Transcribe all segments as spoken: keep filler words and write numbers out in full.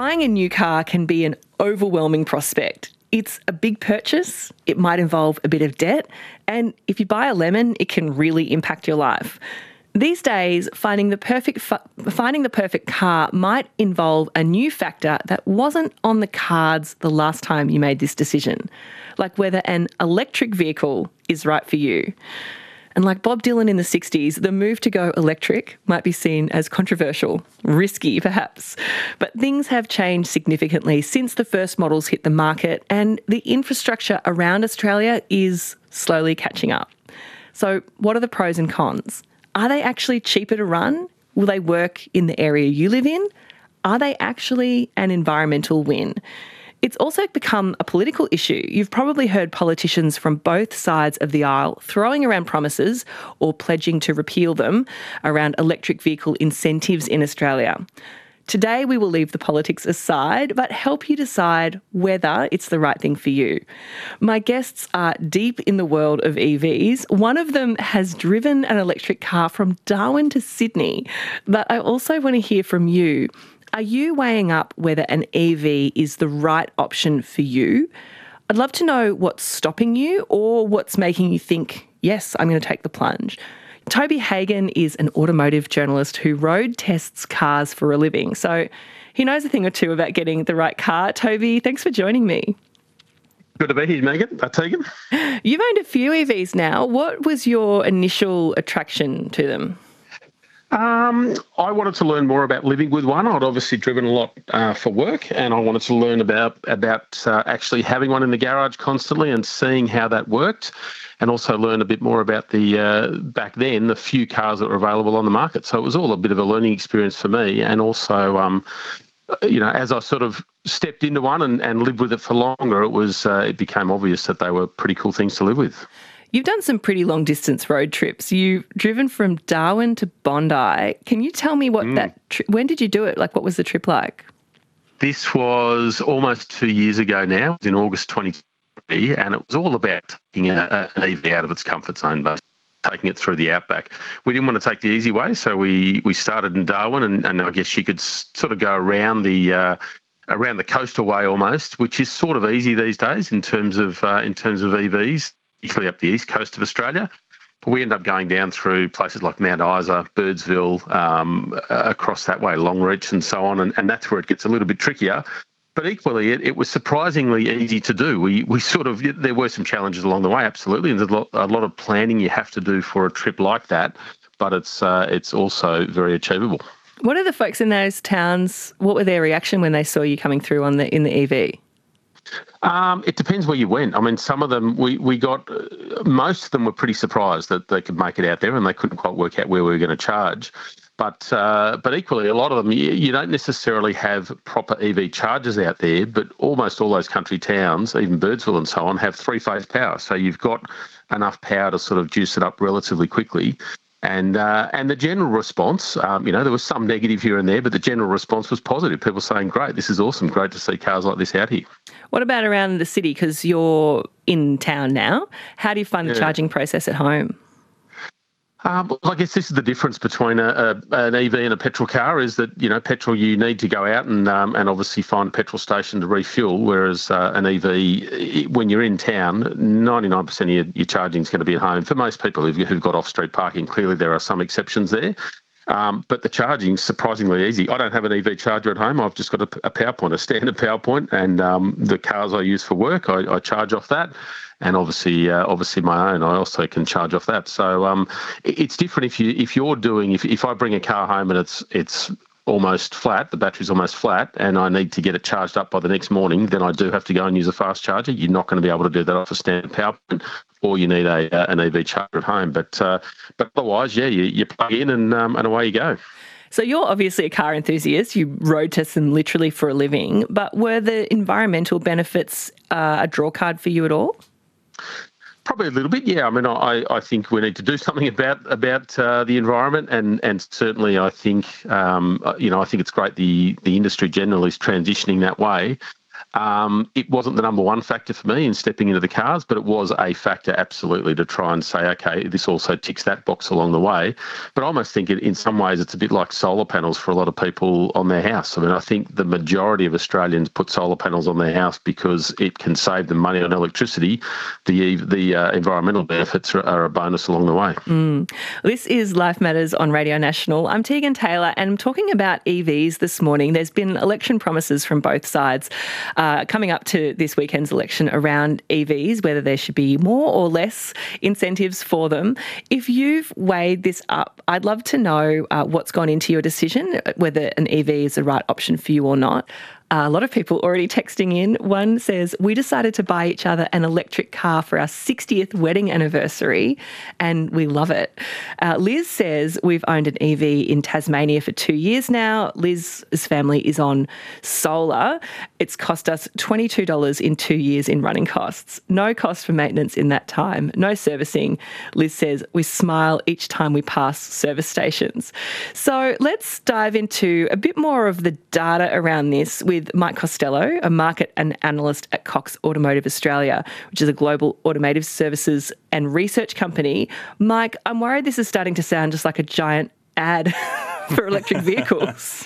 Buying a new car can be an overwhelming prospect. It's a big purchase, it might involve a bit of debt, and if you buy a lemon, it can really impact your life. These days, finding the perfect fu- finding the perfect car might involve a new factor that wasn't on the cards the last time you made this decision, like whether an electric vehicle is right for you. And like Bob Dylan in the sixties, the move to go electric might be seen as controversial, risky perhaps. But things have changed significantly since the first models hit the market, and the infrastructure around Australia is slowly catching up. So what are the pros and cons? Are they actually cheaper to run? Will they work in the area you live in? Are they actually an environmental win? It's also become a political issue. You've probably heard politicians from both sides of the aisle throwing around promises or pledging to repeal them around electric vehicle incentives in Australia. Today, we will leave the politics aside, but help you decide whether it's the right thing for you. My guests are deep in the world of E Vs. One of them has driven an electric car from Darwin to Sydney, but I also want to hear from you. Are you weighing up whether an E V is the right option for you? I'd love to know what's stopping you or what's making you think, yes, I'm going to take the plunge. Toby Hagen is an automotive journalist who road tests cars for a living, so he knows a thing or two about getting the right car. Toby, thanks for joining me. Good to be here, Megan. Uh, Tegan. You've owned a few E Vs now. What was your initial attraction to them? Um, I wanted to learn more about living with one. I'd obviously driven a lot uh, for work, and I wanted to learn about about uh, actually having one in the garage constantly and seeing how that worked, and also learn a bit more about the uh, back then the few cars that were available on the market. So it was all a bit of a learning experience for me, and also, um, you know, as I sort of stepped into one and, and lived with it for longer, it was uh, it became obvious that they were pretty cool things to live with. You've done some pretty long distance road trips. You've driven from Darwin to Bondi. Can you tell me what mm. that, tri- when did you do it? Like, what was the trip like? This was almost two years ago now. It was in August twenty twenty, and it was all about taking a, an E V out of its comfort zone, but taking it through the outback. We didn't want to take the easy way, so we, we started in Darwin, and, and I guess you could sort of go around the uh, around the coastal way almost, which is sort of easy these days in terms of uh, in terms of E Vs. Particularly up the east coast of Australia. But we end up going down through places like Mount Isa, Birdsville, um, across that way, Longreach and so on, and, and that's where it gets a little bit trickier. But equally, it, it was surprisingly easy to do. We we sort of, there were some challenges along the way, absolutely, and there's a lot, a lot of planning you have to do for a trip like that, but it's uh, it's also very achievable. What are the folks in those towns, what were their reaction when they saw you coming through on the in the E V? Um, it depends where you went. I mean, some of them, we, we got, most of them were pretty surprised that they could make it out there and they couldn't quite work out where we were going to charge. But uh, but equally, a lot of them, you, you don't necessarily have proper E V chargers out there, but almost all those country towns, even Birdsville and so on, have three-phase power. So you've got enough power to sort of juice it up relatively quickly. And uh, and the general response, um, you know, there was some negative here and there, but the general response was positive. People saying, great, this is awesome, great to see cars like this out here. What about around the city? Because you're in town now. How do you find the yeah. charging process at home? Um, well, I guess this is the difference between a, a, an E V and a petrol car is that, you know, petrol you need to go out and um, and obviously find a petrol station to refuel, whereas uh, an E V, when you're in town, ninety-nine percent of your, your charging is going to be at home. For most people who've, who've got off-street parking, clearly there are some exceptions there. Um, but the charging's surprisingly easy. I don't have an E V charger at home. I've just got a, a power point, a standard power point, and um, the cars I use for work, I, I charge off that. And obviously, uh, obviously my own, I also can charge off that. So um, it, it's different if you if you're doing if if I bring a car home and it's it's almost flat, the battery's almost flat, and I need to get it charged up by the next morning, then I do have to go and use a fast charger. You're not going to be able to do that off a standard power point, or you need a uh, an E V charger at home. But uh, but otherwise, yeah, you, you plug in and um, and away you go. So you're obviously a car enthusiast. You road test them literally for a living. But were the environmental benefits uh, a draw card for you at all? Probably a little bit, yeah. I mean, I, I think we need to do something about about uh, the environment, and and certainly I think um, you know I think it's great the the industry generally is transitioning that way. Um, it wasn't the number one factor for me in stepping into the cars, but it was a factor absolutely to try and say, okay, this also ticks that box along the way. But I almost think it, in some ways it's a bit like solar panels for a lot of people on their house. I mean, I think the majority of Australians put solar panels on their house because it can save them money on electricity. The the uh, environmental benefits are, are a bonus along the way. Mm. This is Life Matters on Radio National. I'm Tegan Taylor and I'm talking about E Vs this morning. There's been election promises from both sides uh, coming up to this weekend's election around E Vs, whether there should be more or less incentives for them. If you've weighed this up, I'd love to know uh, what's gone into your decision, whether an E V is the right option for you or not. Uh, a lot of people already texting in. One says, we decided to buy each other an electric car for our sixtieth wedding anniversary and we love it. Uh, Liz says, we've owned an E V in Tasmania for two years now. Liz's family is on solar. It's cost us twenty-two dollars in two years in running costs. No cost for maintenance in that time. No servicing. Liz says, we smile each time we pass service stations. So let's dive into a bit more of the data around this with Mike Costello, a market and analyst at Cox Automotive Australia, which is a global automotive services and research company. Mike, I'm worried this is starting to sound just like a giant ad for electric vehicles.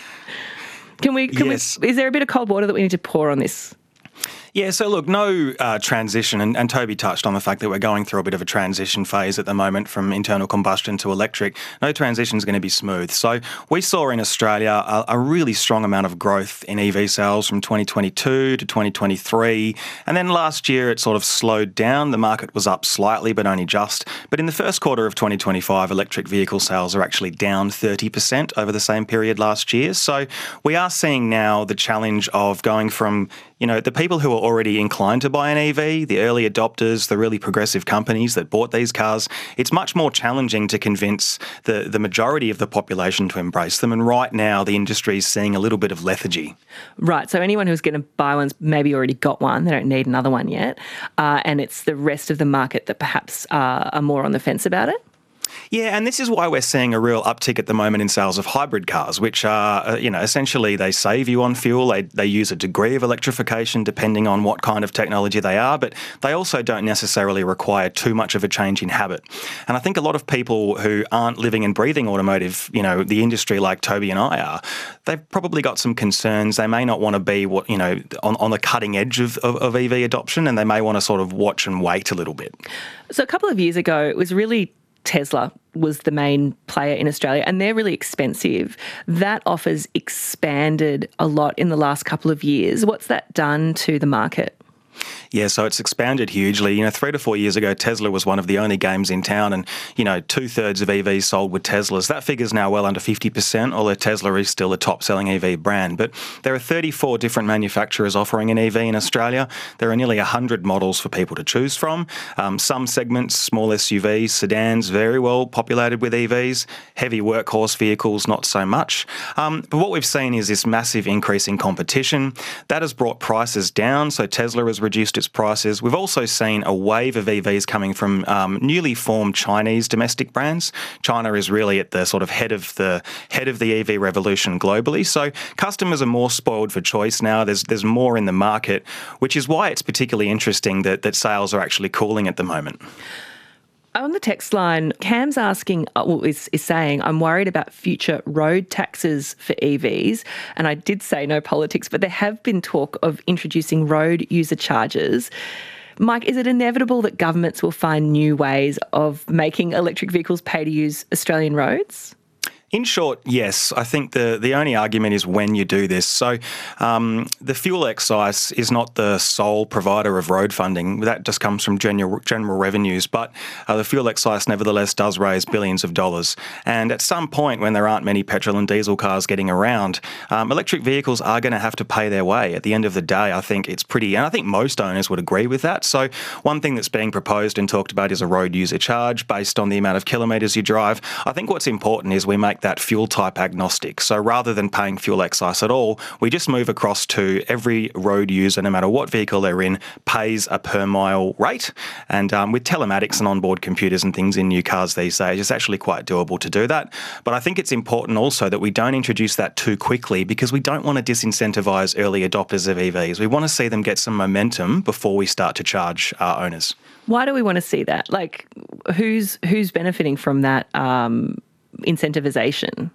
Can we, can yes. we, is there a bit of cold water that we need to pour on this? Yeah, so look, no uh, transition, and, and Toby touched on the fact that we're going through a bit of a transition phase at the moment from internal combustion to electric. No transition is going to be smooth. So we saw in Australia a, a really strong amount of growth in E V sales from twenty twenty-two to twenty twenty-three, and then last year it sort of slowed down. The market was up slightly, but only just. But in the first quarter of twenty twenty-five, electric vehicle sales are actually down thirty percent over the same period last year. So we are seeing now the challenge of going from, you know, the people who are already inclined to buy an E V, the early adopters, the really progressive companies that bought these cars, it's much more challenging to convince the, the majority of the population to embrace them. And right now, the industry is seeing a little bit of lethargy. Right. So anyone who's going to buy one's maybe already got one. They don't need another one yet. Uh, and it's the rest of the market that perhaps uh, are more on the fence about it. Yeah, and this is why we're seeing a real uptick at the moment in sales of hybrid cars, which are, uh, you know, essentially they save you on fuel. They, they use a degree of electrification depending on what kind of technology they are, but they also don't necessarily require too much of a change in habit. And I think a lot of people who aren't living and breathing automotive, you know, the industry like Toby and I are, they've probably got some concerns. They may not want to be, what you know, on, on the cutting edge of, of, of E V adoption, and they may want to sort of watch and wait a little bit. So a couple of years ago, it was really Tesla was the main player in Australia, and they're really expensive. That offer's expanded a lot in the last couple of years. What's that done to the market? Yeah, so it's expanded hugely. You know, three to four years ago, Tesla was one of the only games in town, and, you know, two-thirds of E Vs sold with Teslas. That figure's now well under fifty percent, although Tesla is still the top-selling E V brand. But there are thirty-four different manufacturers offering an E V in Australia. There are nearly one hundred models for people to choose from. Um, some segments, small S U Vs, sedans, very well populated with E Vs. Heavy workhorse vehicles, not so much. Um, but what we've seen is this massive increase in competition. That has brought prices down, so Tesla has reduced its prices. We've also seen a wave of E Vs coming from um, newly formed Chinese domestic brands. China is really at the sort of head of the head of the E V revolution globally. So customers are more spoiled for choice now. There's there's more in the market, which is why it's particularly interesting that that sales are actually cooling at the moment. On the text line, Cam's asking, well, is, is saying, I'm worried about future road taxes for E Vs. And I did say no politics, but there have been talk of introducing road user charges. Mike, is it inevitable that governments will find new ways of making electric vehicles pay to use Australian roads? In short, yes. I think the, the only argument is when you do this. So um, the fuel excise is not the sole provider of road funding. That just comes from general, general revenues. But uh, the fuel excise nevertheless does raise billions of dollars. And at some point when there aren't many petrol and diesel cars getting around, um, electric vehicles are going to have to pay their way. At the end of the day, I think it's pretty, and I think most owners would agree with that. So one thing that's being proposed and talked about is a road user charge based on the amount of kilometres you drive. I think what's important is we make make that fuel type agnostic. So rather than paying fuel excise at all, we just move across to every road user, no matter what vehicle they're in, pays a per mile rate. And um, with telematics and onboard computers and things in new cars these days, it's actually quite doable to do that. But I think it's important also that we don't introduce that too quickly, because we don't want to disincentivise early adopters of E Vs. We want to see them get some momentum before we start to charge our owners. Why do we want to see that? Like, who's who's benefiting from that um, incentivisation?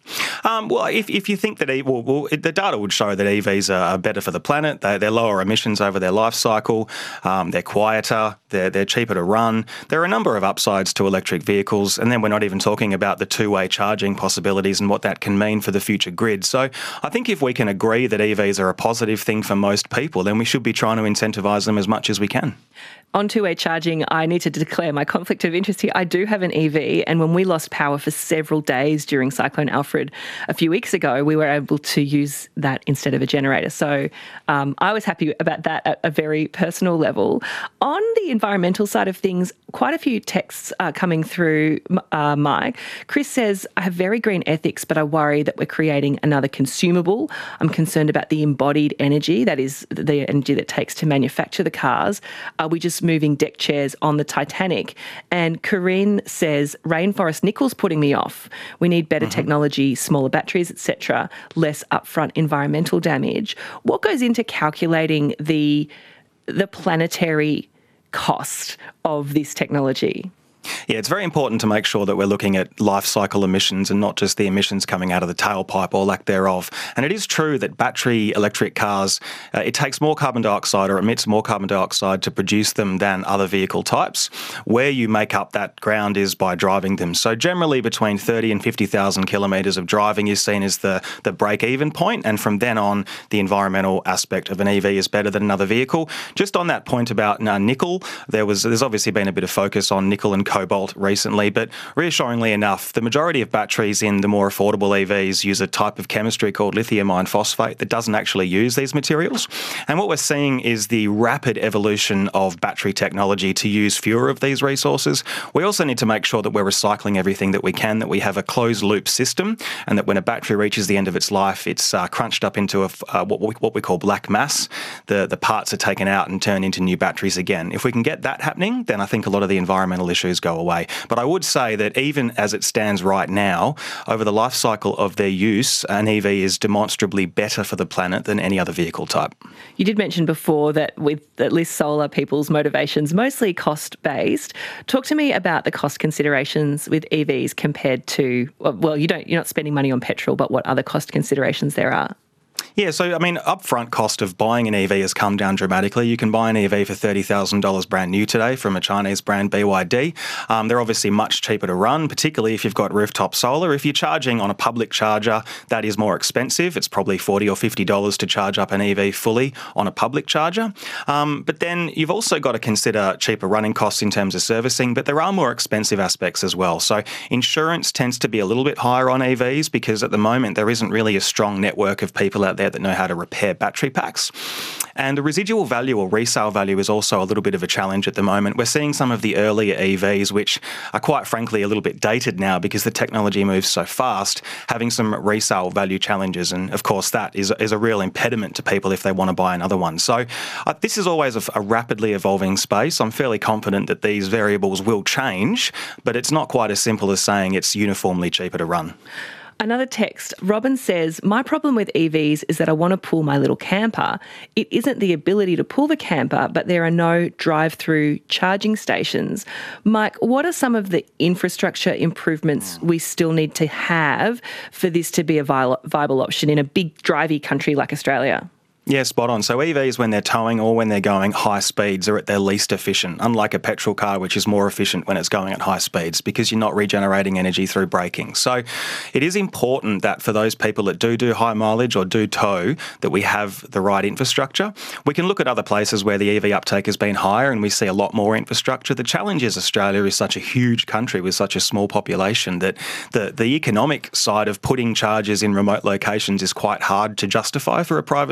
Um, well, if, if you think that, well, well, the data would show that E Vs are better for the planet. They, they're lower emissions over their life cycle. Um, they're quieter. They're, they're cheaper to run. There are a number of upsides to electric vehicles, and then we're not even talking about the two-way charging possibilities and what that can mean for the future grid. So I think if we can agree that E Vs are a positive thing for most people, then we should be trying to incentivise them as much as we can. On two-way charging, I need to declare my conflict of interest here. I do have an E V, and when we lost power for several days during Cyclone Alfred a few weeks ago, we were able to use that instead of a generator. So um, I was happy about that at a very personal level. On the environmental side of things, quite a few texts are coming through, uh, Mike. Chris says, I have very green ethics, but I worry that we're creating another consumable. I'm concerned about the embodied energy, that is the energy that it takes to manufacture the cars. Are we just moving deck chairs on the Titanic? And Corinne says, rainforest nickel's putting me off. We need better mm-hmm. technology, smaller batteries, et cetera, less upfront environmental damage. What goes into calculating the the planetary cost of this technology? Yeah, it's very important to make sure that we're looking at life cycle emissions and not just the emissions coming out of the tailpipe or lack thereof. And it is true that battery electric cars, uh, it takes more carbon dioxide or emits more carbon dioxide to produce them than other vehicle types. Where you make up that ground is by driving them. So generally between thirty and fifty thousand kilometres of driving is seen as the, the break-even point, and from then on, the environmental aspect of an E V is better than another vehicle. Just on that point about uh, nickel, there was there's obviously been a bit of focus on nickel and cobalt recently, but reassuringly enough, the majority of batteries in the more affordable E Vs use a type of chemistry called lithium iron phosphate that doesn't actually use these materials. And what we're seeing is the rapid evolution of battery technology to use fewer of these resources. We also need to make sure that we're recycling everything that we can, that we have a closed loop system, and that when a battery reaches the end of its life, it's uh, crunched up into a, uh, what, we, what we call black mass. The, the parts are taken out and turned into new batteries again. If we can get that happening, then I think a lot of the environmental issues go away. But I would say that even as it stands right now, over the life cycle of their use, an E V is demonstrably better for the planet than any other vehicle type. You did mention before that with at least solar, people's motivations mostly cost-based. Talk to me about the cost considerations with E Vs compared to, well, you don't, you're not spending money on petrol, but what other cost considerations there are? Yeah, so, I mean, upfront cost of buying an E V has come down dramatically. You can buy an E V for thirty thousand dollars brand new today from a Chinese brand, B Y D. Um, they're obviously much cheaper to run, particularly if you've got rooftop solar. If you're charging on a public charger, that is more expensive. It's probably forty dollars or fifty dollars to charge up an E V fully on a public charger. Um, but then you've also got to consider cheaper running costs in terms of servicing, but there are more expensive aspects as well. So insurance tends to be a little bit higher on E Vs because at the moment there isn't really a strong network of people out there that know how to repair battery packs. And the residual value or resale value is also a little bit of a challenge at the moment. We're seeing some of the earlier E Vs, which are quite frankly a little bit dated now because the technology moves so fast, having some resale value challenges. And of course, that is, is a real impediment to people if they want to buy another one. So uh, this is always a, a rapidly evolving space. I'm fairly confident that these variables will change, but it's not quite as simple as saying it's uniformly cheaper to run. Another text, Robin says, my problem with E Vs is that I want to pull my little camper. It isn't the ability to pull the camper, but there are no drive-through charging stations. Mike, what are some of the infrastructure improvements we still need to have for this to be a viable option in a big drivey country like Australia? Yeah, spot on. So E Vs, when they're towing or when they're going high speeds, are at their least efficient, unlike a petrol car, which is more efficient when it's going at high speeds because you're not regenerating energy through braking. So it is important that for those people that do do high mileage or do tow, that we have the right infrastructure. We can look at other places where the E V uptake has been higher and we see a lot more infrastructure. The challenge is Australia is such a huge country with such a small population that the, the economic side of putting chargers in remote locations is quite hard to justify for a private business.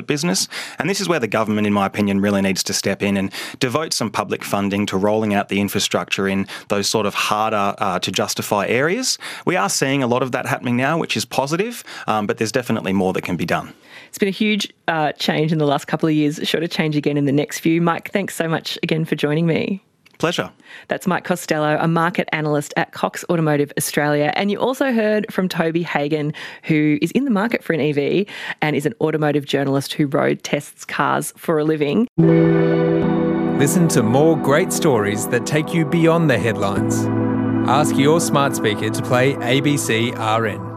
cars. And this is where the government, in my opinion, really needs to step in and devote some public funding to rolling out the infrastructure in those sort of harder uh, to justify areas. We are seeing a lot of that happening now, which is positive, um, but there's definitely more that can be done. It's been a huge uh, change in the last couple of years, sure to change again in the next few. Mike, thanks so much again for joining me. Pleasure. That's Mike Costello, a market analyst at Cox Automotive Australia. And you also heard from Toby Hagan, who is in the market for an E V and is an automotive journalist who road tests cars for a living. Listen to more great stories that take you beyond the headlines. Ask your smart speaker to play A B C R N.